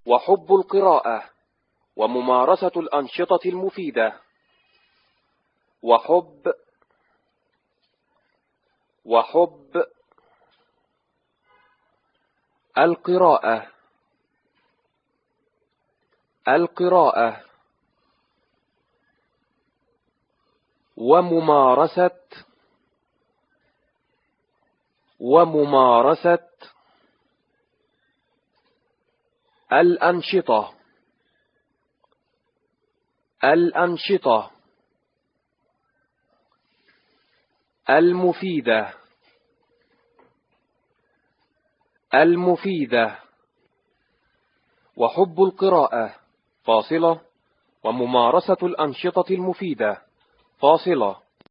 وحب القراءة وممارسة الأنشطة المفيدة. وحب القراءة وممارسة الأنشطة المفيدة. وحب القراءة فاصلة وممارسة الأنشطة المفيدة فاصلة.